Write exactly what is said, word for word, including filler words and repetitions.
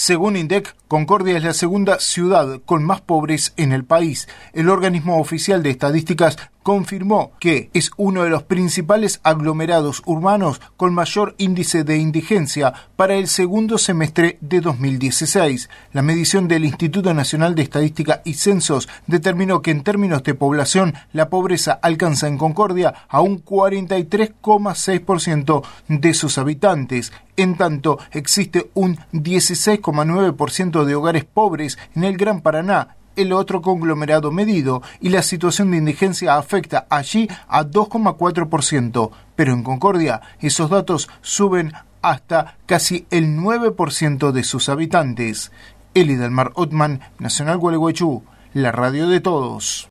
Según INDEC, Concordia es la segunda ciudad con más pobres en el país. El organismo oficial de estadísticas confirmó que es uno de los principales aglomerados urbanos con mayor índice de indigencia para el segundo semestre de dos mil dieciséis. La medición del Instituto Nacional de Estadística y Censos determinó que en términos de población la pobreza alcanza en Concordia a un cuarenta y tres coma seis por ciento de sus habitantes. En tanto, existe un dieciséis coma nueve por ciento de hogares pobres en el Gran Paraná, el otro conglomerado medido, y la situación de indigencia afecta allí a dos coma cuatro por ciento, pero en Concordia esos datos suben hasta casi el nueve por ciento de sus habitantes. Eli Delmar Ottman, Nacional Gualeguaychú, la radio de todos.